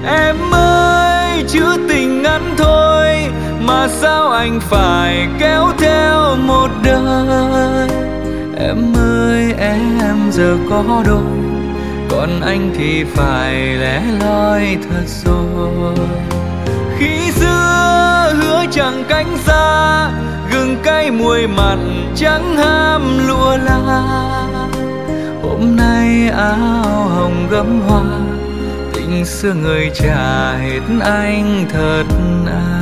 Em ơi, chữ tình ngắn thôi mà sao anh phải kéo theo một đời. Em ơi em giờ có đôi, còn anh thì phải lẻ loi thật rồi. Khi xưa hứa chẳng cánh xa, gừng cay muối mặn chẳng ham lụa la. Hôm nay áo hồng gấm hoa, tình xưa người trả hết anh thật à.